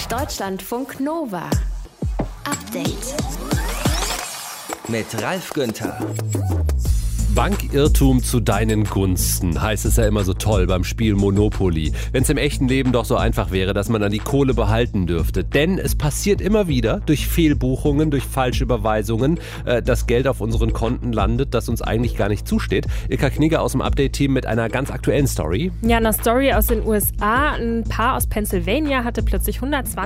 Deutschlandfunk Nova. Update. Mit Ralf Günther. Bankirrtum zu deinen Gunsten, heißt es ja immer so toll beim Spiel Monopoly. Wenn es im echten Leben doch so einfach wäre, dass man dann die Kohle behalten dürfte. Denn es passiert immer wieder durch Fehlbuchungen, durch Falschüberweisungen, dass Geld auf unseren Konten landet, das uns eigentlich gar nicht zusteht. Ilka Knigge aus dem Update-Team mit einer ganz aktuellen Story. Ja, eine Story aus den USA. Ein Paar aus Pennsylvania hatte plötzlich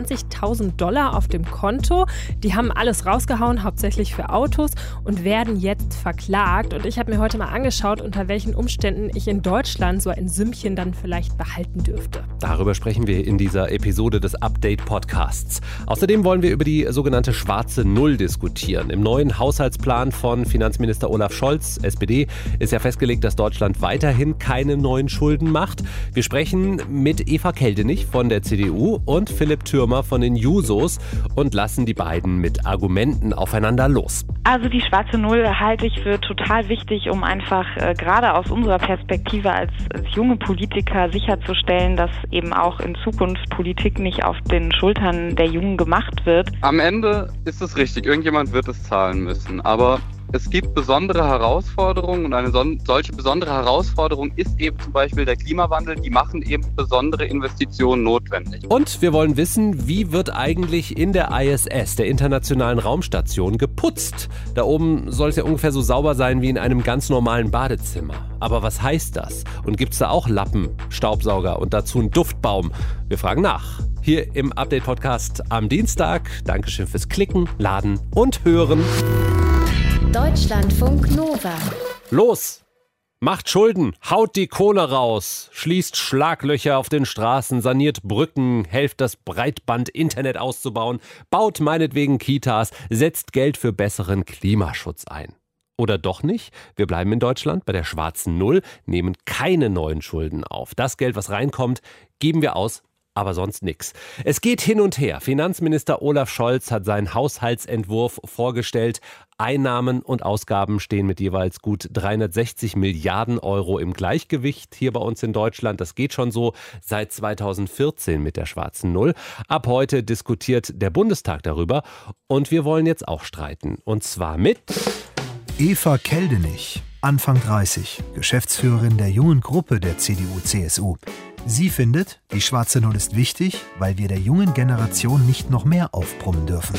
$120.000 auf dem Konto. Die haben alles rausgehauen, hauptsächlich für Autos, und werden jetzt verklagt. Und ich habe mir heute mal angeschaut, unter welchen Umständen ich in Deutschland so ein Sümmchen dann vielleicht behalten dürfte. Darüber sprechen wir in dieser Episode des Update-Podcasts. Außerdem wollen wir über die sogenannte schwarze Null diskutieren. Im neuen Haushaltsplan von Finanzminister Olaf Scholz, SPD, ist ja festgelegt, dass Deutschland weiterhin keine neuen Schulden macht. Wir sprechen mit Eva Keldenich von der CDU und Philipp Thürmer von den Jusos und lassen die beiden mit Argumenten aufeinander los. Also die schwarze Null halte ich für total wichtig, um einfach gerade aus unserer Perspektive als junge Politiker sicherzustellen, dass eben auch in Zukunft Politik nicht auf den Schultern der Jungen gemacht wird. Am Ende ist es richtig, irgendjemand wird es zahlen müssen, aber es gibt besondere Herausforderungen und eine solche besondere Herausforderung ist eben zum Beispiel der Klimawandel. Die machen eben besondere Investitionen notwendig. Und wir wollen wissen, wie wird eigentlich in der ISS, der Internationalen Raumstation, geputzt? Da oben soll es ja ungefähr so sauber sein wie in einem ganz normalen Badezimmer. Aber was heißt das? Und gibt es da auch Lappen, Staubsauger und dazu einen Duftbaum? Wir fragen nach. Hier im Update-Podcast am Dienstag. Dankeschön fürs Klicken, Laden und Hören. Deutschlandfunk Nova. Los! Macht Schulden, haut die Kohle raus, schließt Schlaglöcher auf den Straßen, saniert Brücken, helft das Breitband-Internet auszubauen, baut meinetwegen Kitas, setzt Geld für besseren Klimaschutz ein. Oder doch nicht? Wir bleiben in Deutschland bei der schwarzen Null, nehmen keine neuen Schulden auf. Das Geld, was reinkommt, geben wir aus, aber sonst nix. Es geht hin und her. Finanzminister Olaf Scholz hat seinen Haushaltsentwurf vorgestellt. Einnahmen und Ausgaben stehen mit jeweils gut 360 Milliarden Euro im Gleichgewicht hier bei uns in Deutschland. Das geht schon so seit 2014 mit der schwarzen Null. Ab heute diskutiert der Bundestag darüber und wir wollen jetzt auch streiten. Und zwar mit Eva Keldenich, Anfang 30, Geschäftsführerin der jungen Gruppe der CDU-CSU. Sie findet, die schwarze Null ist wichtig, weil wir der jungen Generation nicht noch mehr aufbrummen dürfen.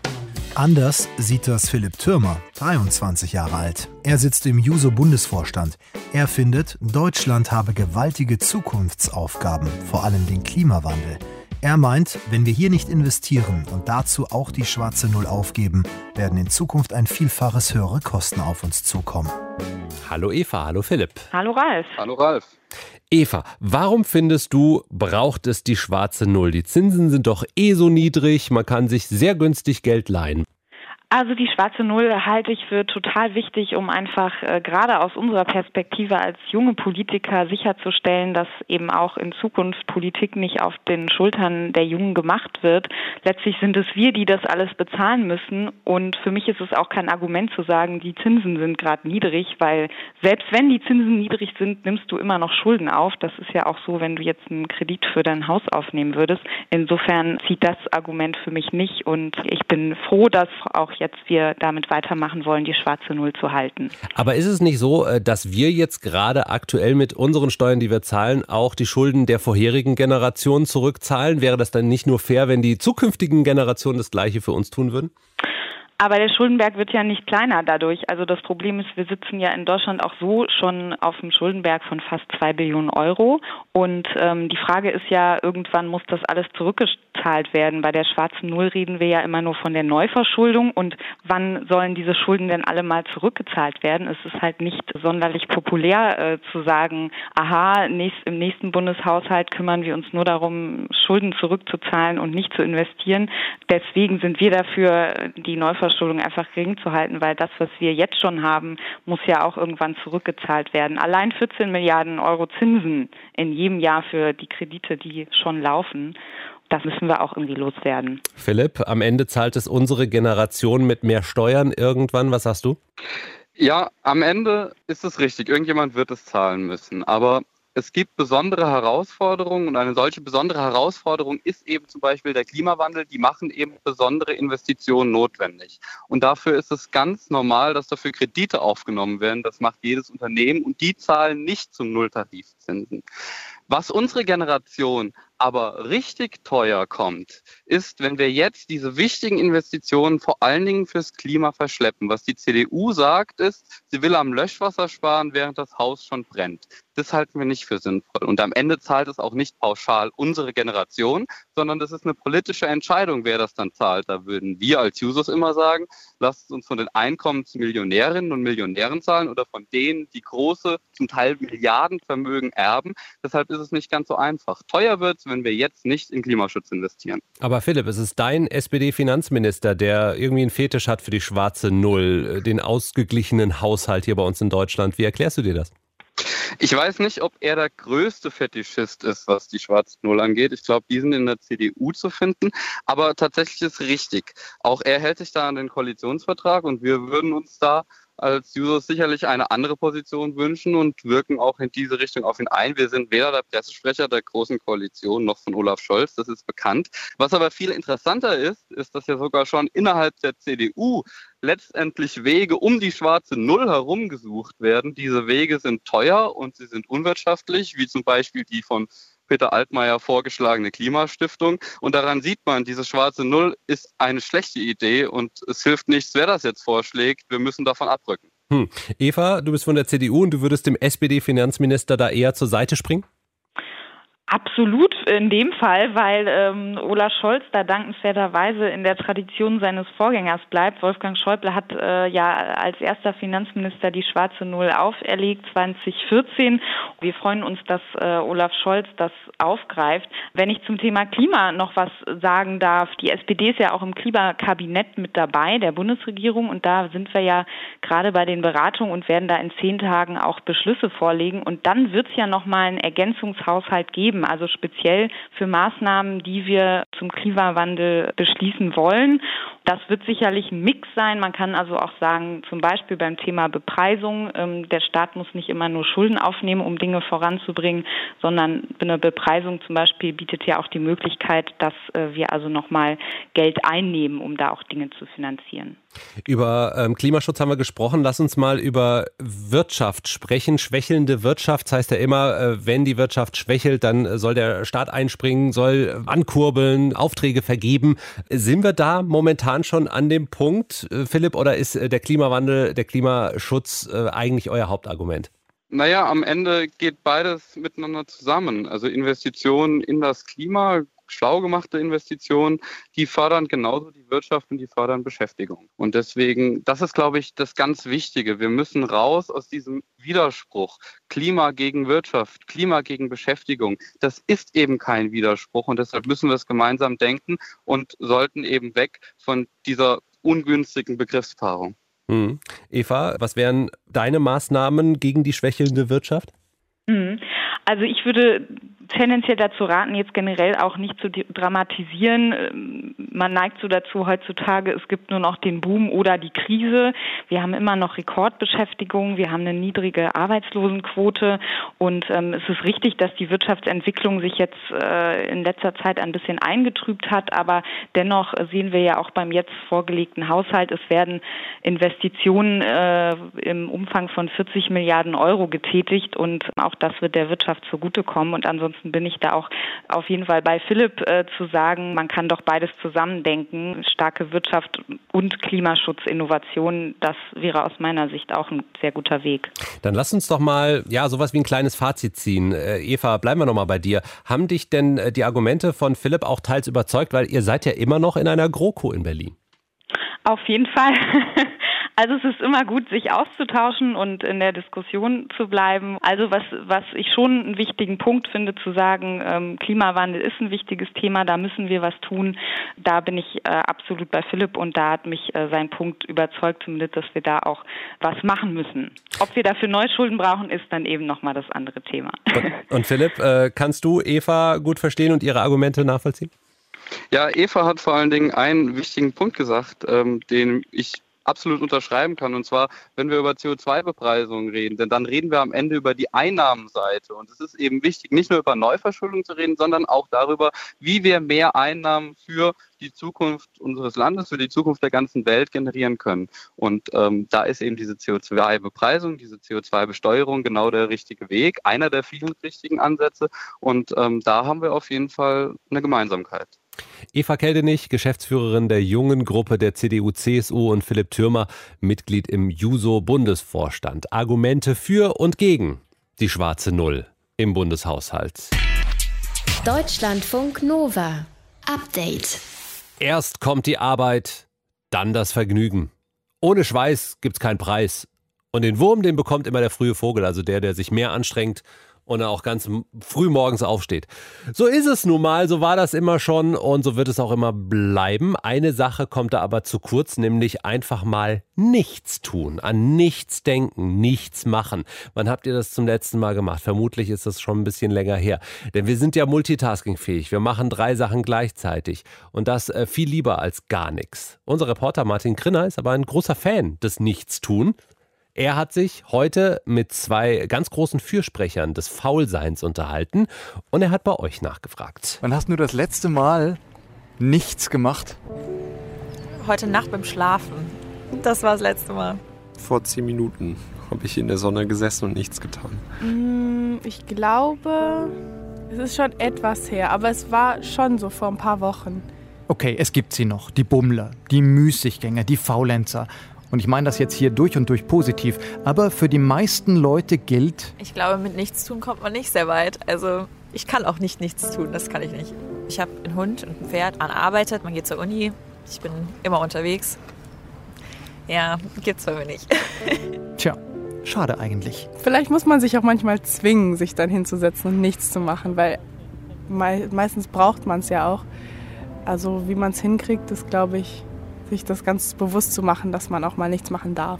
Anders sieht das Philipp Thürmer, 23 Jahre alt. Er sitzt im Juso-Bundesvorstand. Er findet, Deutschland habe gewaltige Zukunftsaufgaben, vor allem den Klimawandel. Er meint, wenn wir hier nicht investieren und dazu auch die schwarze Null aufgeben, werden in Zukunft ein Vielfaches höhere Kosten auf uns zukommen. Hallo Eva, hallo Philipp. Hallo Ralf. Hallo Ralf. Eva, warum findest du, braucht es die schwarze Null? Die Zinsen sind doch so niedrig, man kann sich sehr günstig Geld leihen. Also die schwarze Null halte ich für total wichtig, um einfach gerade aus unserer Perspektive als junge Politiker sicherzustellen, dass eben auch in Zukunft Politik nicht auf den Schultern der Jungen gemacht wird. Letztlich sind es wir, die das alles bezahlen müssen, und für mich ist es auch kein Argument zu sagen, die Zinsen sind gerade niedrig, weil selbst wenn die Zinsen niedrig sind, nimmst du immer noch Schulden auf. Das ist ja auch so, wenn du jetzt einen Kredit für dein Haus aufnehmen würdest. Insofern zieht das Argument für mich nicht, und ich bin froh, dass auch jetzt wir damit weitermachen wollen, die schwarze Null zu halten. Aber ist es nicht so, dass wir jetzt gerade aktuell mit unseren Steuern, die wir zahlen, auch die Schulden der vorherigen Generationen zurückzahlen? Wäre das dann nicht nur fair, wenn die zukünftigen Generationen das Gleiche für uns tun würden? Aber der Schuldenberg wird ja nicht kleiner dadurch. Also das Problem ist, wir sitzen ja in Deutschland auch so schon auf dem Schuldenberg von fast 2 Billionen Euro. Und die Frage ist ja, irgendwann muss das alles zurückgezahlt werden. Bei der schwarzen Null reden wir ja immer nur von der Neuverschuldung. Und wann sollen diese Schulden denn alle mal zurückgezahlt werden? Es ist halt nicht sonderlich populär zu sagen, aha, im nächsten Bundeshaushalt kümmern wir uns nur darum, Schulden zurückzuzahlen und nicht zu investieren. Deswegen sind wir dafür, die Neuverschuldung einfach gering zu halten, weil das, was wir jetzt schon haben, muss ja auch irgendwann zurückgezahlt werden. Allein 14 Milliarden Euro Zinsen in jedem Jahr für die Kredite, die schon laufen. Das müssen wir auch irgendwie loswerden. Philipp, am Ende zahlt es unsere Generation mit mehr Steuern irgendwann. Was sagst du? Ja, am Ende ist es richtig. Irgendjemand wird es zahlen müssen. Aber Es gibt besondere Herausforderungen und eine solche besondere Herausforderung ist eben zum Beispiel der Klimawandel. Die machen eben besondere Investitionen notwendig. Und dafür ist es ganz normal, dass dafür Kredite aufgenommen werden. Das macht jedes Unternehmen und die zahlen nicht zum Nulltarifzinsen. Was unsere Generation aber richtig teuer kommt, ist, wenn wir jetzt diese wichtigen Investitionen vor allen Dingen fürs Klima verschleppen. Was die CDU sagt, ist, sie will am Löschwasser sparen, während das Haus schon brennt. Das halten wir nicht für sinnvoll. Und am Ende zahlt es auch nicht pauschal unsere Generation, sondern das ist eine politische Entscheidung, wer das dann zahlt. Da würden wir als Jusos immer sagen, lasst uns von den Einkommensmillionärinnen und Millionären zahlen oder von denen, die große, zum Teil Milliardenvermögen erben. Deshalb ist es nicht ganz so einfach. Teuer wird es, wenn wir jetzt nicht in Klimaschutz investieren. Aber Philipp, es ist dein SPD-Finanzminister, der irgendwie einen Fetisch hat für die schwarze Null, den ausgeglichenen Haushalt hier bei uns in Deutschland. Wie erklärst du dir das? Ich weiß nicht, ob er der größte Fetischist ist, was die schwarze Null angeht. Ich glaube, die sind in der CDU zu finden. Aber tatsächlich ist richtig. Auch er hält sich da an den Koalitionsvertrag und wir würden uns da als Jusos sicherlich eine andere Position wünschen und wirken auch in diese Richtung auf ihn ein. Wir sind weder der Pressesprecher der Großen Koalition noch von Olaf Scholz, das ist bekannt. Was aber viel interessanter ist, ist, dass ja sogar schon innerhalb der CDU letztendlich Wege um die schwarze Null herum gesucht werden. Diese Wege sind teuer und sie sind unwirtschaftlich, wie zum Beispiel die von Peter Altmaier vorgeschlagene Klimastiftung. Und daran sieht man, diese schwarze Null ist eine schlechte Idee und es hilft nichts, wer das jetzt vorschlägt. Wir müssen davon abrücken. Eva, du bist von der CDU und du würdest dem SPD-Finanzminister da eher zur Seite springen? Absolut in dem Fall, weil Olaf Scholz da dankenswerterweise in der Tradition seines Vorgängers bleibt. Wolfgang Schäuble hat ja als erster Finanzminister die schwarze Null auferlegt 2014. Wir freuen uns, dass Olaf Scholz das aufgreift. Wenn ich zum Thema Klima noch was sagen darf, die SPD ist ja auch im Klimakabinett mit dabei, der Bundesregierung, und da sind wir ja gerade bei den Beratungen und werden da in 10 Tagen auch Beschlüsse vorlegen. Und dann wird es ja nochmal einen Ergänzungshaushalt geben, also speziell für Maßnahmen, die wir zum Klimawandel beschließen wollen. Das wird sicherlich ein Mix sein. Man kann also auch sagen, zum Beispiel beim Thema Bepreisung, der Staat muss nicht immer nur Schulden aufnehmen, um Dinge voranzubringen, sondern eine Bepreisung zum Beispiel bietet ja auch die Möglichkeit, dass wir also nochmal Geld einnehmen, um da auch Dinge zu finanzieren. Über Klimaschutz haben wir gesprochen. Lass uns mal über Wirtschaft sprechen. Schwächelnde Wirtschaft, das heißt ja immer, wenn die Wirtschaft schwächelt, dann soll der Staat einspringen, soll ankurbeln, Aufträge vergeben. Sind wir da momentan schon an dem Punkt, Philipp, oder ist der Klimawandel, der Klimaschutz eigentlich euer Hauptargument? Naja, am Ende geht beides miteinander zusammen. Also Investitionen in das Klima, schlau gemachte Investitionen, die fördern genauso die Wirtschaft und die fördern Beschäftigung. Und deswegen, das ist, glaube ich, das ganz Wichtige. Wir müssen raus aus diesem Widerspruch. Klima gegen Wirtschaft, Klima gegen Beschäftigung. Das ist eben kein Widerspruch und deshalb müssen wir es gemeinsam denken und sollten eben weg von dieser ungünstigen Begriffspaarung. Eva, was wären deine Maßnahmen gegen die schwächelnde Wirtschaft? Also ich würde tendenziell dazu raten, jetzt generell auch nicht zu dramatisieren. Man neigt so dazu heutzutage, es gibt nur noch den Boom oder die Krise. Wir haben immer noch Rekordbeschäftigung, wir haben eine niedrige Arbeitslosenquote und es ist richtig, dass die Wirtschaftsentwicklung sich jetzt in letzter Zeit ein bisschen eingetrübt hat, aber dennoch sehen wir ja auch beim jetzt vorgelegten Haushalt, es werden Investitionen im Umfang von 40 Milliarden Euro getätigt und auch das wird der Wirtschaft zugutekommen und ansonsten bin ich da auch auf jeden Fall bei Philipp zu sagen, man kann doch beides zusammendenken. Starke Wirtschaft und Klimaschutz, Innovation, das wäre aus meiner Sicht auch ein sehr guter Weg. Dann lass uns doch mal sowas wie ein kleines Fazit ziehen. Eva, bleiben wir noch mal bei dir. Haben dich denn die Argumente von Philipp auch teils überzeugt, weil ihr seid ja immer noch in einer GroKo in Berlin? Auf jeden Fall. Also es ist immer gut, sich auszutauschen und in der Diskussion zu bleiben. Also was ich schon einen wichtigen Punkt finde, zu sagen, Klimawandel ist ein wichtiges Thema, da müssen wir was tun. Da bin ich absolut bei Philipp und da hat mich sein Punkt überzeugt, zumindest, dass wir da auch was machen müssen. Ob wir dafür neue Schulden brauchen, ist dann eben nochmal das andere Thema. Und Philipp, kannst du Eva gut verstehen und ihre Argumente nachvollziehen? Ja, Eva hat vor allen Dingen einen wichtigen Punkt gesagt, den ich absolut unterschreiben kann. Und zwar, wenn wir über CO2-Bepreisung reden, denn dann reden wir am Ende über die Einnahmenseite. Und es ist eben wichtig, nicht nur über Neuverschuldung zu reden, sondern auch darüber, wie wir mehr Einnahmen für die Zukunft unseres Landes, für die Zukunft der ganzen Welt generieren können. Und da ist eben diese CO2-Bepreisung, diese CO2-Besteuerung genau der richtige Weg, einer der vielen richtigen Ansätze. Und da haben wir auf jeden Fall eine Gemeinsamkeit. Eva Keldenich, Geschäftsführerin der jungen Gruppe der CDU-CSU und Philipp Thürmer, Mitglied im Juso-Bundesvorstand. Argumente für und gegen die schwarze Null im Bundeshaushalt. Deutschlandfunk Nova. Update. Erst kommt die Arbeit, dann das Vergnügen. Ohne Schweiß gibt's keinen Preis. Und den Wurm, den bekommt immer der frühe Vogel, also der sich mehr anstrengt und auch ganz früh morgens aufsteht. So ist es nun mal, so war das immer schon und so wird es auch immer bleiben. Eine Sache kommt da aber zu kurz, nämlich einfach mal nichts tun, an nichts denken, nichts machen. Wann habt ihr das zum letzten Mal gemacht? Vermutlich ist das schon ein bisschen länger her. Denn wir sind ja multitaskingfähig, wir machen 3 Sachen gleichzeitig und das viel lieber als gar nichts. Unser Reporter Martin Krinner ist aber ein großer Fan des Nichtstun. Er hat sich heute mit 2 ganz großen Fürsprechern des Faulseins unterhalten und er hat bei euch nachgefragt. Wann hast du das letzte Mal nichts gemacht? Heute Nacht beim Schlafen. Das war das letzte Mal. Vor 10 Minuten habe ich in der Sonne gesessen und nichts getan. Ich glaube, es ist schon etwas her, aber es war schon so vor ein paar Wochen. Okay, es gibt sie noch. Die Bummler, die Müßiggänger, die Faulenzer. Und ich meine das jetzt hier durch und durch positiv. Aber für die meisten Leute gilt... Ich glaube, mit Nichtstun kommt man nicht sehr weit. Also ich kann auch nicht nichts tun, das kann ich nicht. Ich habe einen Hund und ein Pferd, man arbeitet, man geht zur Uni. Ich bin immer unterwegs. Ja, gibt's bei mir nicht. Tja, schade eigentlich. Vielleicht muss man sich auch manchmal zwingen, sich dann hinzusetzen und nichts zu machen, weil meistens braucht man es ja auch. Also wie man es hinkriegt, ist, glaube ich, sich das ganz bewusst zu machen, dass man auch mal nichts machen darf.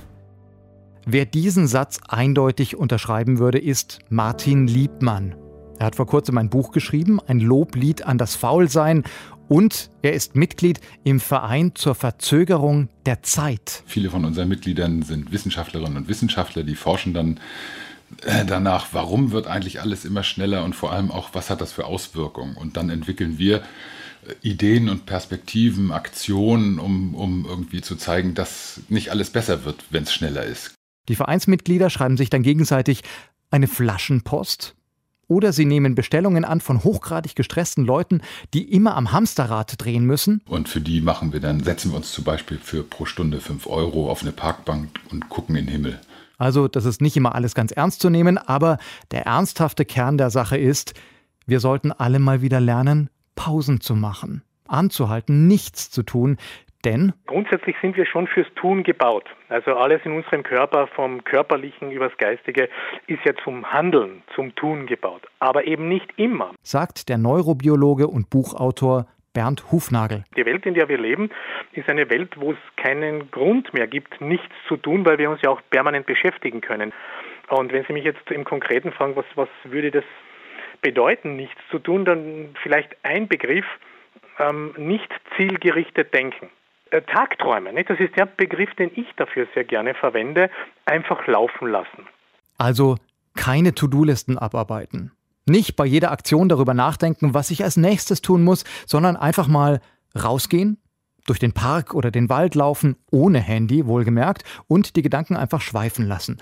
Wer diesen Satz eindeutig unterschreiben würde, ist Martin Liebmann. Er hat vor kurzem ein Buch geschrieben, ein Loblied an das Faulsein, und er ist Mitglied im Verein zur Verzögerung der Zeit. Viele von unseren Mitgliedern sind Wissenschaftlerinnen und Wissenschaftler, die forschen dann danach, warum wird eigentlich alles immer schneller und vor allem auch, was hat das für Auswirkungen? Und dann entwickeln wir Ideen und Perspektiven, Aktionen, um irgendwie zu zeigen, dass nicht alles besser wird, wenn es schneller ist. Die Vereinsmitglieder schreiben sich dann gegenseitig eine Flaschenpost oder sie nehmen Bestellungen an von hochgradig gestressten Leuten, die immer am Hamsterrad drehen müssen. Und für die setzen wir uns zum Beispiel für pro Stunde 5 € auf eine Parkbank und gucken in den Himmel. Also das ist nicht immer alles ganz ernst zu nehmen, aber der ernsthafte Kern der Sache ist, wir sollten alle mal wieder lernen, Pausen zu machen, anzuhalten, nichts zu tun, denn grundsätzlich sind wir schon fürs Tun gebaut. Also alles in unserem Körper, vom Körperlichen übers Geistige, ist ja zum Handeln, zum Tun gebaut. Aber eben nicht immer, sagt der Neurobiologe und Buchautor Bernd Hufnagel. Die Welt, in der wir leben, ist eine Welt, wo es keinen Grund mehr gibt, nichts zu tun, weil wir uns ja auch permanent beschäftigen können. Und wenn Sie mich jetzt im Konkreten fragen, was würde das bedeuten, nichts zu tun, dann vielleicht ein Begriff, nicht zielgerichtet denken. Tagträume, nicht? Das ist der Begriff, den ich dafür sehr gerne verwende, einfach laufen lassen. Also keine To-Do-Listen abarbeiten. Nicht bei jeder Aktion darüber nachdenken, was ich als nächstes tun muss, sondern einfach mal rausgehen, durch den Park oder den Wald laufen, ohne Handy, wohlgemerkt, und die Gedanken einfach schweifen lassen.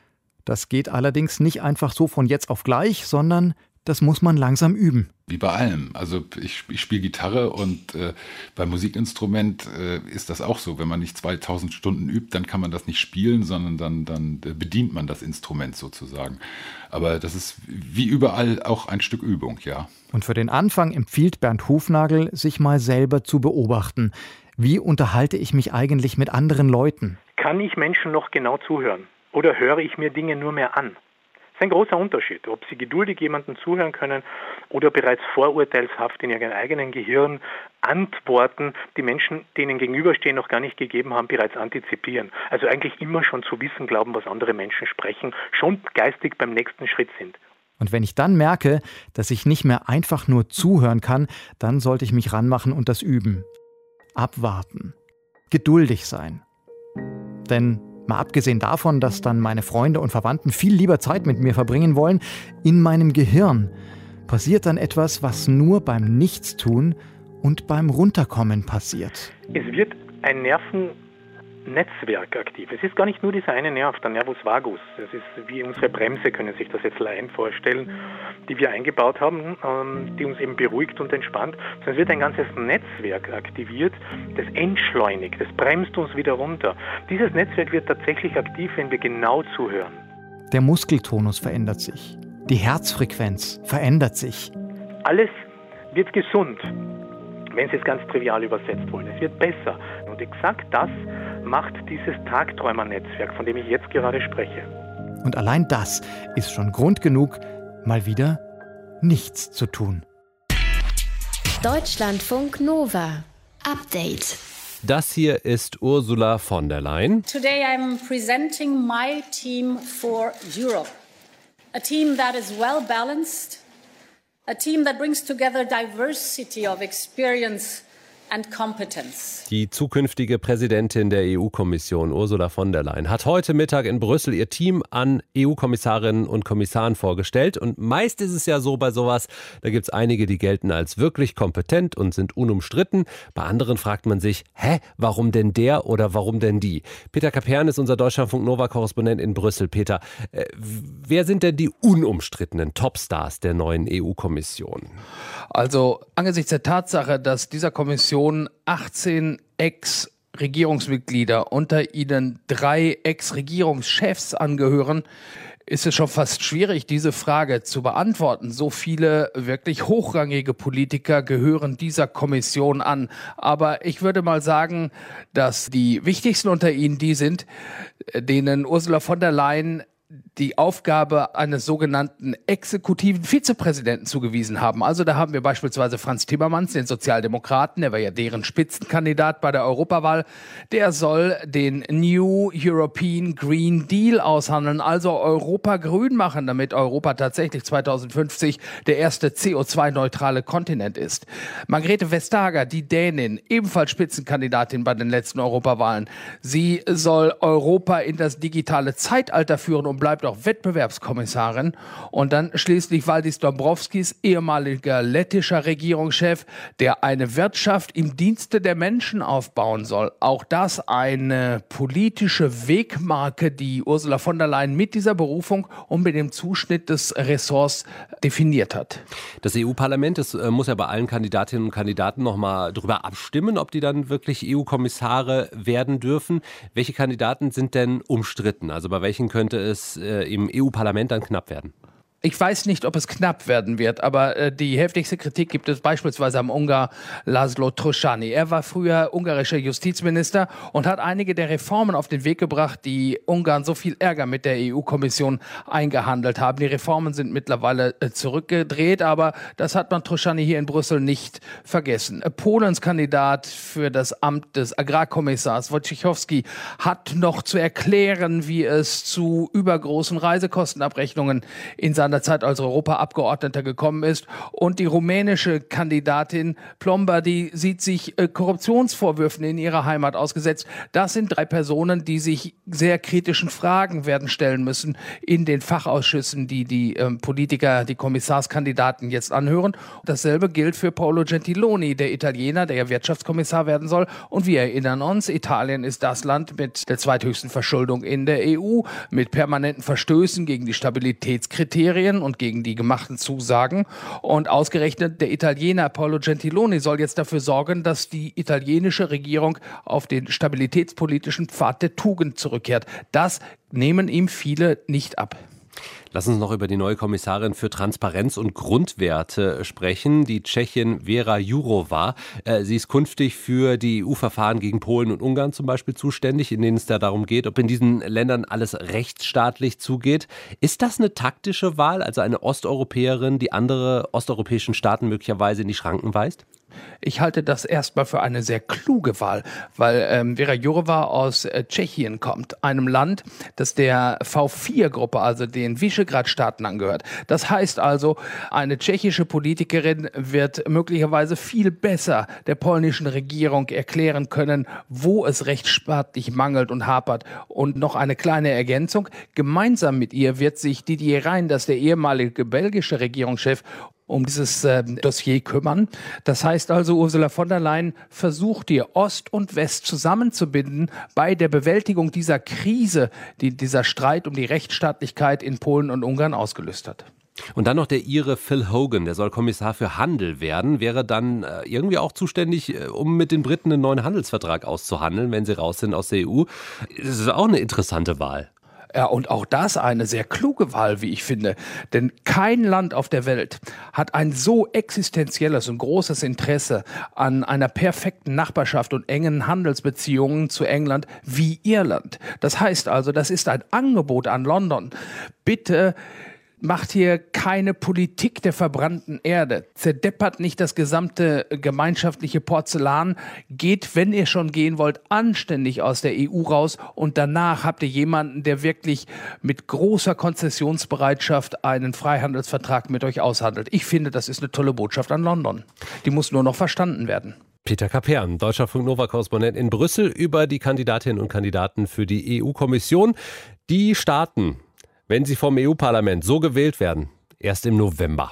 Das geht allerdings nicht einfach so von jetzt auf gleich, sondern das muss man langsam üben. Wie bei allem. Also ich spiele Gitarre und beim Musikinstrument ist das auch so. Wenn man nicht 2000 Stunden übt, dann kann man das nicht spielen, sondern dann bedient man das Instrument sozusagen. Aber das ist wie überall auch ein Stück Übung, ja. Und für den Anfang empfiehlt Bernd Hufnagel, sich mal selber zu beobachten. Wie unterhalte ich mich eigentlich mit anderen Leuten? Kann ich Menschen noch genau zuhören? Oder höre ich mir Dinge nur mehr an? Das ist ein großer Unterschied, ob Sie geduldig jemandem zuhören können oder bereits vorurteilshaft in Ihrem eigenen Gehirn Antworten, die Menschen, denen gegenüberstehen, noch gar nicht gegeben haben, bereits antizipieren. Also eigentlich immer schon zu wissen glauben, was andere Menschen sprechen, schon geistig beim nächsten Schritt sind. Und wenn ich dann merke, dass ich nicht mehr einfach nur zuhören kann, dann sollte ich mich ranmachen und das üben. Abwarten. Geduldig sein. Denn mal abgesehen davon, dass dann meine Freunde und Verwandten viel lieber Zeit mit mir verbringen wollen, in meinem Gehirn passiert dann etwas, was nur beim Nichtstun und beim Runterkommen passiert. Es wird ein Nervennetzwerk aktiv. Es ist gar nicht nur dieser eine Nerv, der Nervus vagus. Das ist wie unsere Bremse, können sich das jetzt Laien vorstellen, die wir eingebaut haben, die uns eben beruhigt und entspannt. Sondern es wird ein ganzes Netzwerk aktiviert, das entschleunigt, das bremst uns wieder runter. Dieses Netzwerk wird tatsächlich aktiv, wenn wir genau zuhören. Der Muskeltonus verändert sich. Die Herzfrequenz verändert sich. Alles wird gesund, wenn Sie es ganz trivial übersetzt wollen. Es wird besser. Und exakt das macht dieses Tagträumernetzwerk, von dem ich jetzt gerade spreche. Und allein das ist schon Grund genug, mal wieder nichts zu tun. Deutschlandfunk Nova. Update. Das hier ist Ursula von der Leyen. Today I'm presenting my team for Europe. A team that is well balanced. A team that brings together diversity of experience and competence. Die zukünftige Präsidentin der EU-Kommission, Ursula von der Leyen, hat heute Mittag in Brüssel ihr Team an EU-Kommissarinnen und Kommissaren vorgestellt. Und meist ist es ja so bei sowas, da gibt es einige, die gelten als wirklich kompetent und sind unumstritten. Bei anderen fragt man sich, warum denn der oder warum denn die? Peter Kapern ist unser Deutschlandfunk Nova-Korrespondent in Brüssel. Peter, wer sind denn die unumstrittenen Topstars der neuen EU-Kommission? Also angesichts der Tatsache, dass dieser Kommission 18 Ex-Regierungsmitglieder, unter ihnen 3 Ex-Regierungschefs angehören, ist es schon fast schwierig, diese Frage zu beantworten. So viele wirklich hochrangige Politiker gehören dieser Kommission an. Aber ich würde mal sagen, dass die wichtigsten unter ihnen die sind, denen Ursula von der Leyen die Aufgabe eines sogenannten exekutiven Vizepräsidenten zugewiesen haben. Also da haben wir beispielsweise Franz Timmermans, den Sozialdemokraten, der war ja deren Spitzenkandidat bei der Europawahl. Der soll den New European Green Deal aushandeln, also Europa grün machen, damit Europa tatsächlich 2050 der erste CO2-neutrale Kontinent ist. Margrethe Vestager, die Dänin, ebenfalls Spitzenkandidatin bei den letzten Europawahlen. Sie soll Europa in das digitale Zeitalter führen und bleibt auch Wettbewerbskommissarin. Und dann schließlich Valdis Dombrovskis, ehemaliger lettischer Regierungschef, der eine Wirtschaft im Dienste der Menschen aufbauen soll. Auch das eine politische Wegmarke, die Ursula von der Leyen mit dieser Berufung und mit dem Zuschnitt des Ressorts definiert hat. Das EU-Parlament muss ja bei allen Kandidatinnen und Kandidaten nochmal darüber abstimmen, ob die dann wirklich EU-Kommissare werden dürfen. Welche Kandidaten sind denn umstritten? Also bei welchen könnte es im EU-Parlament dann knapp werden? Ich weiß nicht, ob es knapp werden wird, aber die heftigste Kritik gibt es beispielsweise am Ungar Laszlo Troszani. Er war früher ungarischer Justizminister und hat einige der Reformen auf den Weg gebracht, die Ungarn so viel Ärger mit der EU-Kommission eingehandelt haben. Die Reformen sind mittlerweile zurückgedreht, aber das hat man Troszani hier in Brüssel nicht vergessen. Polens Kandidat für das Amt des Agrarkommissars Wojciechowski hat noch zu erklären, wie es zu übergroßen Reisekostenabrechnungen in seiner Zeit als Europaabgeordneter gekommen ist. Und die rumänische Kandidatin Plomba, die sieht sich Korruptionsvorwürfen in ihrer Heimat ausgesetzt. Das sind 3 Personen, die sich sehr kritischen Fragen werden stellen müssen in den Fachausschüssen, die Politiker, die Kommissarskandidaten jetzt anhören. Dasselbe gilt für Paolo Gentiloni, der Italiener, der ja Wirtschaftskommissar werden soll. Und wir erinnern uns, Italien ist das Land mit der zweithöchsten Verschuldung in der EU, mit permanenten Verstößen gegen die Stabilitätskriterien und gegen die gemachten Zusagen. Und ausgerechnet der Italiener Paolo Gentiloni soll jetzt dafür sorgen, dass die italienische Regierung auf den stabilitätspolitischen Pfad der Tugend zurückkehrt. Das nehmen ihm viele nicht ab. Lass uns noch über die neue Kommissarin für Transparenz und Grundwerte sprechen, die Tschechin Věra Jourová. Sie ist künftig für die EU-Verfahren gegen Polen und Ungarn zum Beispiel zuständig, in denen es da darum geht, ob in diesen Ländern alles rechtsstaatlich zugeht. Ist das eine taktische Wahl, also eine Osteuropäerin, die andere osteuropäischen Staaten möglicherweise in die Schranken weist? Ich halte das erstmal für eine sehr kluge Wahl, weil Věra Jourová aus Tschechien kommt, einem Land, das der V4-Gruppe, also den Visegrad-Staaten angehört. Das heißt also, eine tschechische Politikerin wird möglicherweise viel besser der polnischen Regierung erklären können, wo es rechtsstaatlich mangelt und hapert. Und noch eine kleine Ergänzung. Gemeinsam mit ihr wird sich Didier Reynders, der ehemalige belgische Regierungschef, um dieses Dossier kümmern. Das heißt also, Ursula von der Leyen versucht hier Ost und West zusammenzubinden bei der Bewältigung dieser Krise, die dieser Streit um die Rechtsstaatlichkeit in Polen und Ungarn ausgelöst hat. Und dann noch der Ire Phil Hogan, der soll Kommissar für Handel werden, wäre dann irgendwie auch zuständig, um mit den Briten einen neuen Handelsvertrag auszuhandeln, wenn sie raus sind aus der EU. Das ist auch eine interessante Wahl. Ja, und auch das eine sehr kluge Wahl, wie ich finde. Denn kein Land auf der Welt hat ein so existenzielles und großes Interesse an einer perfekten Nachbarschaft und engen Handelsbeziehungen zu England wie Irland. Das heißt also, das ist ein Angebot an London. Bitte macht hier keine Politik der verbrannten Erde. Zerdeppert nicht das gesamte gemeinschaftliche Porzellan. Geht, wenn ihr schon gehen wollt, anständig aus der EU raus. Und danach habt ihr jemanden, der wirklich mit großer Konzessionsbereitschaft einen Freihandelsvertrag mit euch aushandelt. Ich finde, das ist eine tolle Botschaft an London. Die muss nur noch verstanden werden. Peter Kapern, Deutschlandfunk Nova-Korrespondent in Brüssel, über die Kandidatinnen und Kandidaten für die EU-Kommission. Die starten, wenn sie vom EU-Parlament so gewählt werden, erst im November.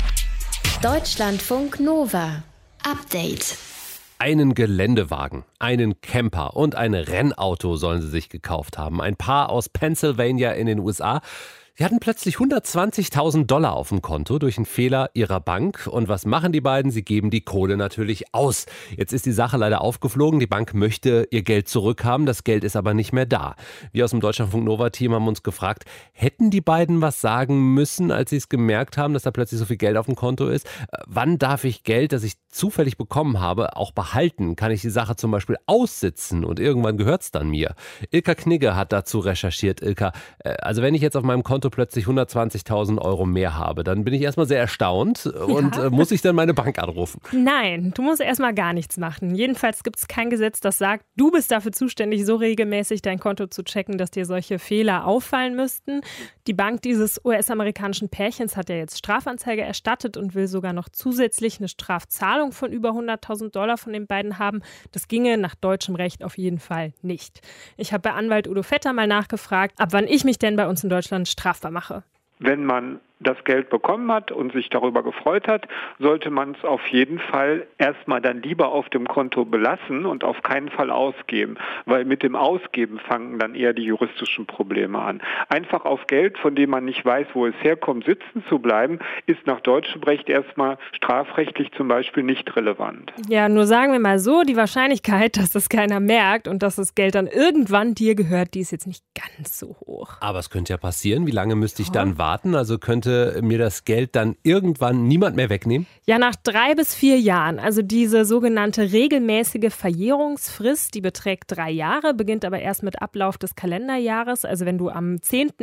Deutschlandfunk Nova. Update. Einen Geländewagen, einen Camper und ein Rennauto sollen sie sich gekauft haben. Ein Paar aus Pennsylvania in den USA. Die hatten plötzlich $120.000 auf dem Konto durch einen Fehler ihrer Bank. Und was machen die beiden? Sie geben die Kohle natürlich aus. Jetzt ist die Sache leider aufgeflogen. Die Bank möchte ihr Geld zurückhaben. Das Geld ist aber nicht mehr da. Wir aus dem Deutschlandfunk Nova-Team haben uns gefragt, hätten die beiden was sagen müssen, als sie es gemerkt haben, dass da plötzlich so viel Geld auf dem Konto ist? Wann darf ich Geld, das ich zufällig bekommen habe, auch behalten? Kann ich die Sache zum Beispiel aussitzen und irgendwann gehört es dann mir? Ilka Knigge hat dazu recherchiert. Ilka, also wenn ich jetzt auf meinem Konto plötzlich 120.000 Euro mehr habe, dann bin ich erstmal sehr erstaunt und muss ich dann meine Bank anrufen? Nein, du musst erstmal gar nichts machen. Jedenfalls gibt es kein Gesetz, das sagt, du bist dafür zuständig, so regelmäßig dein Konto zu checken, dass dir solche Fehler auffallen müssten. Die Bank dieses US-amerikanischen Pärchens hat ja jetzt Strafanzeige erstattet und will sogar noch zusätzlich eine Strafzahlung von über $100.000 von den beiden haben. Das ginge nach deutschem Recht auf jeden Fall nicht. Ich habe bei Anwalt Udo Vetter mal nachgefragt, ab wann ich mich denn bei uns in Deutschland strafbar mache. Wenn man das Geld bekommen hat und sich darüber gefreut hat, sollte man es auf jeden Fall erstmal dann lieber auf dem Konto belassen und auf keinen Fall ausgeben, weil mit dem Ausgeben fangen dann eher die juristischen Probleme an. Einfach auf Geld, von dem man nicht weiß, wo es herkommt, sitzen zu bleiben, ist nach deutschem Recht erstmal strafrechtlich zum Beispiel nicht relevant. Ja, nur sagen wir mal so, die Wahrscheinlichkeit, dass das keiner merkt und dass das Geld dann irgendwann dir gehört, die ist jetzt nicht ganz so hoch. Aber es könnte ja passieren. Wie lange müsste ich dann warten? Also könnte mir das Geld dann irgendwann niemand mehr wegnehmen? Ja, nach 3 bis 4 Jahren. Also diese sogenannte regelmäßige Verjährungsfrist, die beträgt 3 Jahre, beginnt aber erst mit Ablauf des Kalenderjahres. Also wenn du am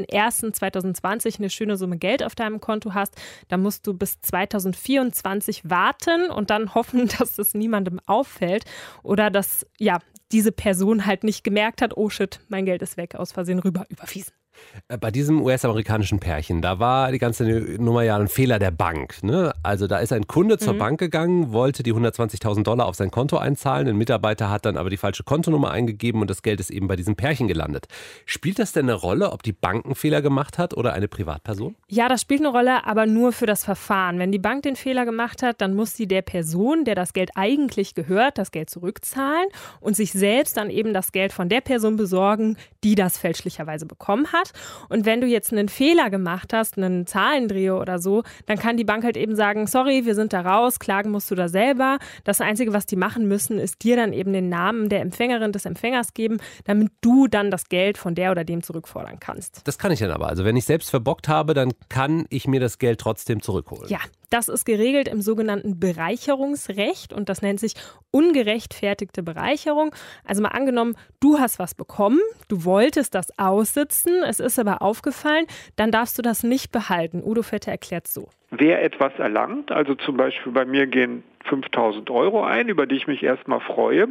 10.01.2020 eine schöne Summe Geld auf deinem Konto hast, dann musst du bis 2024 warten und dann hoffen, dass es niemandem auffällt oder dass diese Person halt nicht gemerkt hat, oh shit, mein Geld ist weg, aus Versehen überwiesen. Bei diesem US-amerikanischen Pärchen, da war die ganze Nummer ja ein Fehler der Bank. Ne? Also da ist ein Kunde zur Bank gegangen, wollte die $120.000 auf sein Konto einzahlen. Ein Mitarbeiter hat dann aber die falsche Kontonummer eingegeben und das Geld ist eben bei diesem Pärchen gelandet. Spielt das denn eine Rolle, ob die Bank einen Fehler gemacht hat oder eine Privatperson? Ja, das spielt eine Rolle, aber nur für das Verfahren. Wenn die Bank den Fehler gemacht hat, dann muss sie der Person, der das Geld eigentlich gehört, das Geld zurückzahlen und sich selbst dann eben das Geld von der Person besorgen, die das fälschlicherweise bekommen hat. Und wenn du jetzt einen Fehler gemacht hast, einen Zahlendreher oder so, dann kann die Bank halt eben sagen, sorry, wir sind da raus, klagen musst du da selber. Das Einzige, was die machen müssen, ist dir dann eben den Namen der Empfängerin, des Empfängers geben, damit du dann das Geld von der oder dem zurückfordern kannst. Das kann ich dann aber. Also wenn ich selbst verbockt habe, dann kann ich mir das Geld trotzdem zurückholen. Ja, das ist geregelt im sogenannten Bereicherungsrecht und das nennt sich ungerechtfertigte Bereicherung. Also mal angenommen, du hast was bekommen, du wolltest das aussitzen, es ist aber aufgefallen, dann darfst du das nicht behalten. Udo Vetter erklärt so. Wer etwas erlangt, also zum Beispiel bei mir gehen 5.000 Euro ein, über die ich mich erstmal freue.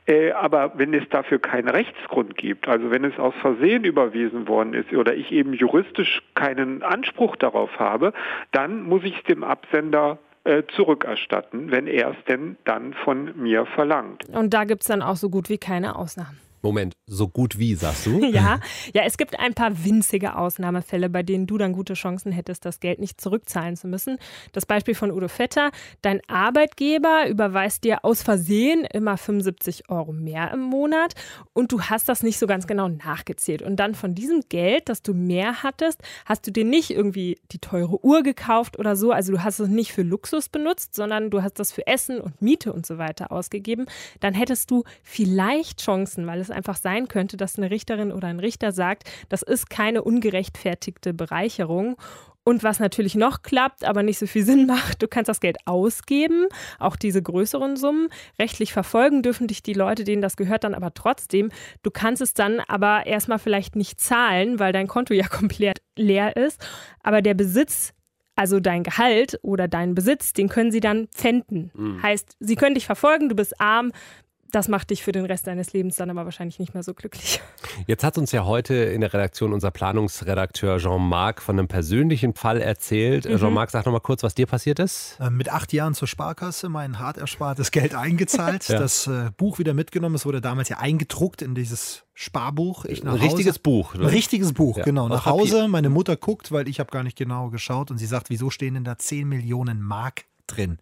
Aber wenn es dafür keinen Rechtsgrund gibt, also wenn es aus Versehen überwiesen worden ist oder ich eben juristisch keinen Anspruch darauf habe, dann muss ich es dem Absender zurückerstatten, wenn er es denn dann von mir verlangt. Und da gibt es dann auch so gut wie keine Ausnahmen. Moment, so gut wie, sagst du? Ja, es gibt ein paar winzige Ausnahmefälle, bei denen du dann gute Chancen hättest, das Geld nicht zurückzahlen zu müssen. Das Beispiel von Udo Vetter: Dein Arbeitgeber überweist dir aus Versehen immer 75 Euro mehr im Monat und du hast das nicht so ganz genau nachgezählt. Und dann von diesem Geld, das du mehr hattest, hast du dir nicht irgendwie die teure Uhr gekauft oder so. Also du hast es nicht für Luxus benutzt, sondern du hast das für Essen und Miete und so weiter ausgegeben. Dann hättest du vielleicht Chancen, weil es einfach sein könnte, dass eine Richterin oder ein Richter sagt, das ist keine ungerechtfertigte Bereicherung. Und was natürlich noch klappt, aber nicht so viel Sinn macht, du kannst das Geld ausgeben, auch diese größeren Summen. Rechtlich verfolgen dürfen dich die Leute, denen das gehört, dann aber trotzdem. Du kannst es dann aber erstmal vielleicht nicht zahlen, weil dein Konto ja komplett leer ist. Aber der Besitz, also dein Gehalt oder dein Besitz, den können sie dann pfänden. Heißt, sie können dich verfolgen, du bist arm. Das macht dich für den Rest deines Lebens dann aber wahrscheinlich nicht mehr so glücklich. Jetzt hat uns ja heute in der Redaktion unser Planungsredakteur Jean-Marc von einem persönlichen Fall erzählt. Jean-Marc, sag noch mal kurz, was dir passiert ist. Mit 8 Jahren zur Sparkasse, mein hart erspartes Geld eingezahlt, das Buch wieder mitgenommen. Es wurde damals ja eingedruckt in dieses Sparbuch. Ich nach Hause. Richtiges Buch. Ein richtiges Buch, ja, genau. Nach Hause, meine Mutter guckt, weil ich habe gar nicht genau geschaut und sie sagt, wieso stehen denn da 10 Millionen Mark drin?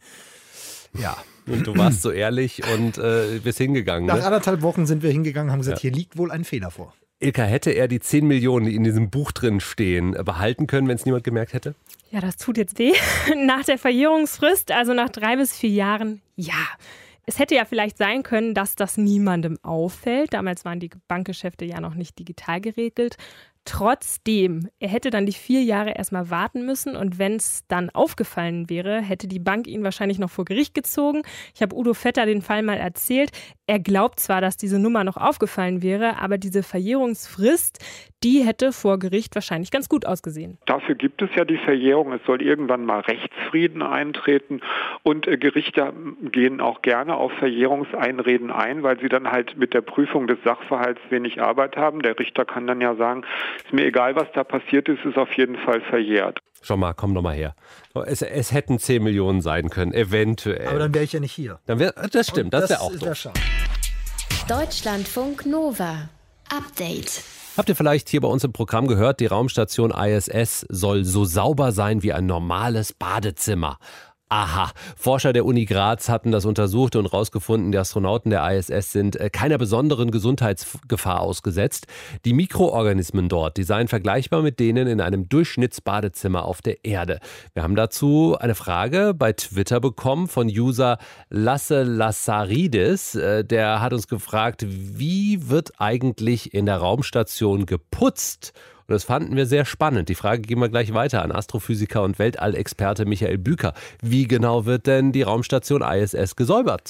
Ja. Und du warst so ehrlich und bist hingegangen. Nach 1,5 Wochen sind wir hingegangen, haben gesagt, hier liegt wohl ein Fehler vor. Ilka, hätte er die 10 Millionen, die in diesem Buch drin stehen, behalten können, wenn es niemand gemerkt hätte? Ja, das tut jetzt weh. Nach der Verjährungsfrist, also nach 3 bis 4 Jahren, ja. Es hätte ja vielleicht sein können, dass das niemandem auffällt. Damals waren die Bankgeschäfte ja noch nicht digital geregelt. Trotzdem, er hätte dann die 4 Jahre erstmal warten müssen und wenn es dann aufgefallen wäre, hätte die Bank ihn wahrscheinlich noch vor Gericht gezogen. Ich habe Udo Vetter den Fall mal erzählt. Er glaubt zwar, dass diese Nummer noch aufgefallen wäre, aber diese Verjährungsfrist, die hätte vor Gericht wahrscheinlich ganz gut ausgesehen. Dafür gibt es ja die Verjährung. Es soll irgendwann mal Rechtsfrieden eintreten und Gerichte gehen auch gerne auf Verjährungseinreden ein, weil sie dann halt mit der Prüfung des Sachverhalts wenig Arbeit haben. Der Richter kann dann ja sagen, ist mir egal, was da passiert ist, ist auf jeden Fall verjährt. Schon mal, komm doch mal her. Es hätten 10 Millionen sein können, eventuell. Aber dann wäre ich ja nicht hier. Das stimmt, das wäre auch doof. Deutschlandfunk Nova. Update. Habt ihr vielleicht hier bei uns im Programm gehört, die Raumstation ISS soll so sauber sein wie ein normales Badezimmer. Aha, Forscher der Uni Graz hatten das untersucht und rausgefunden, die Astronauten der ISS sind keiner besonderen Gesundheitsgefahr ausgesetzt. Die Mikroorganismen dort, die seien vergleichbar mit denen in einem Durchschnittsbadezimmer auf der Erde. Wir haben dazu eine Frage bei Twitter bekommen von User Lasse Lassaridis. Der hat uns gefragt, wie wird eigentlich in der Raumstation geputzt? Und das fanden wir sehr spannend. Die Frage geben wir gleich weiter an Astrophysiker und Weltallexperte Michael Büker. Wie genau wird denn die Raumstation ISS gesäubert?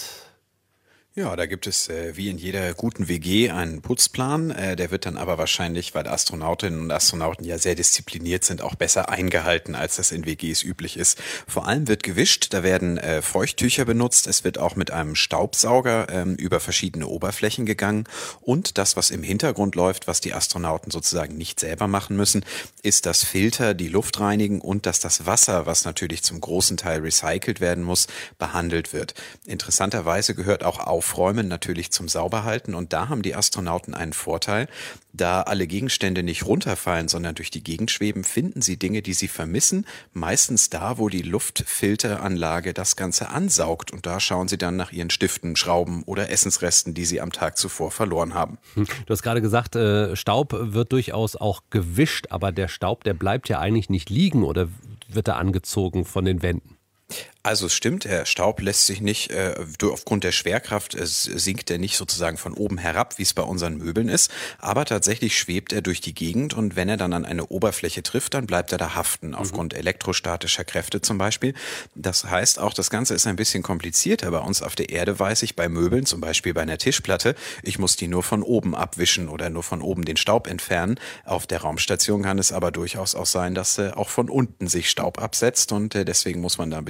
Ja, da gibt es wie in jeder guten WG einen Putzplan. Der wird dann aber wahrscheinlich, weil Astronautinnen und Astronauten ja sehr diszipliniert sind, auch besser eingehalten, als das in WGs üblich ist. Vor allem wird gewischt, da werden Feuchttücher benutzt. Es wird auch mit einem Staubsauger über verschiedene Oberflächen gegangen. Und das, was im Hintergrund läuft, was die Astronauten sozusagen nicht selber machen müssen, ist das Filter, die Luft reinigen und dass das Wasser, was natürlich zum großen Teil recycelt werden muss, behandelt wird. Interessanterweise gehört auch Aufräumen natürlich zum Sauberhalten und da haben die Astronauten einen Vorteil. Da alle Gegenstände nicht runterfallen, sondern durch die Gegend schweben, finden sie Dinge, die sie vermissen, meistens da, wo die Luftfilteranlage das Ganze ansaugt und da schauen sie dann nach ihren Stiften, Schrauben oder Essensresten, die sie am Tag zuvor verloren haben. Du hast gerade gesagt, Staub wird durchaus auch gewischt, aber der Staub, der bleibt ja eigentlich nicht liegen oder wird er angezogen von den Wänden? Also es stimmt, der Staub lässt sich nicht, aufgrund der Schwerkraft sinkt er nicht sozusagen von oben herab, wie es bei unseren Möbeln ist, aber tatsächlich schwebt er durch die Gegend und wenn er dann an eine Oberfläche trifft, dann bleibt er da haften, aufgrund elektrostatischer Kräfte zum Beispiel. Das heißt auch, das Ganze ist ein bisschen komplizierter. Bei uns auf der Erde weiß ich bei Möbeln, zum Beispiel bei einer Tischplatte, ich muss die nur von oben abwischen oder nur von oben den Staub entfernen. Auf der Raumstation kann es aber durchaus auch sein, dass auch von unten sich Staub absetzt und deswegen muss man da ein bisschen gründlich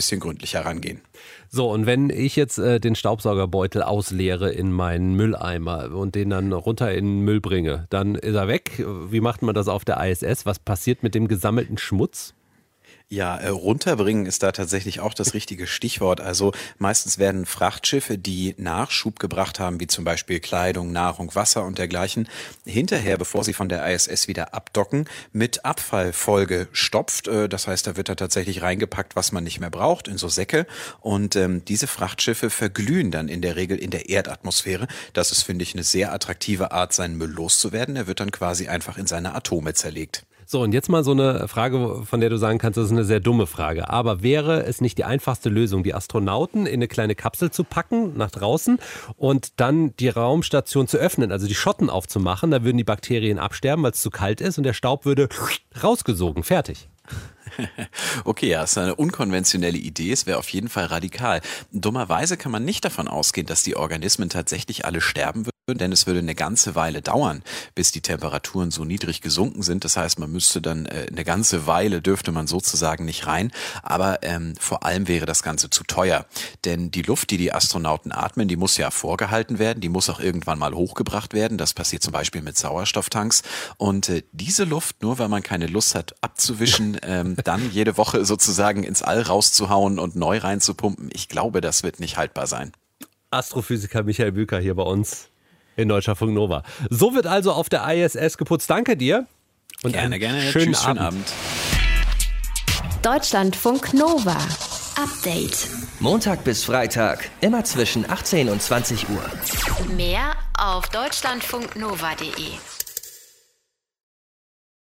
vernünftig herangehen. So, und wenn ich jetzt den Staubsaugerbeutel ausleere in meinen Mülleimer und den dann runter in den Müll bringe, dann ist er weg. Wie macht man das auf der ISS? Was passiert mit dem gesammelten Schmutz? Ja, runterbringen ist da tatsächlich auch das richtige Stichwort. Also meistens werden Frachtschiffe, die Nachschub gebracht haben, wie zum Beispiel Kleidung, Nahrung, Wasser und dergleichen, hinterher, bevor sie von der ISS wieder abdocken, mit Abfall vollgestopft. Das heißt, da wird da tatsächlich reingepackt, was man nicht mehr braucht, in so Säcke. Und diese Frachtschiffe verglühen dann in der Regel in der Erdatmosphäre. Das ist, finde ich, eine sehr attraktive Art, seinen Müll loszuwerden. Er wird dann quasi einfach in seine Atome zerlegt. So, und jetzt mal so eine Frage, von der du sagen kannst, das ist eine sehr dumme Frage. Aber wäre es nicht die einfachste Lösung, die Astronauten in eine kleine Kapsel zu packen, nach draußen, und dann die Raumstation zu öffnen, also die Schotten aufzumachen? Da würden die Bakterien absterben, weil es zu kalt ist, und der Staub würde rausgesogen. Fertig. Okay, ja, es ist eine unkonventionelle Idee, es wäre auf jeden Fall radikal. Dummerweise kann man nicht davon ausgehen, dass die Organismen tatsächlich alle sterben würden, denn es würde eine ganze Weile dauern, bis die Temperaturen so niedrig gesunken sind. Das heißt, man müsste dann eine ganze Weile, dürfte man sozusagen nicht rein, aber vor allem wäre das Ganze zu teuer. Denn die Luft, die die Astronauten atmen, die muss ja vorgehalten werden, die muss auch irgendwann mal hochgebracht werden. Das passiert zum Beispiel mit Sauerstofftanks. Und diese Luft, nur weil man keine Lust hat abzuwischen, dann jede Woche sozusagen ins All rauszuhauen und neu reinzupumpen, ich glaube, das wird nicht haltbar sein. Astrophysiker Michael Büker hier bei uns in Deutschlandfunk Nova. So wird also auf der ISS geputzt. Danke dir. Und gerne. Schönen Abend. Deutschlandfunk Nova. Update. Montag bis Freitag, immer zwischen 18 und 20 Uhr. Mehr auf deutschlandfunknova.de.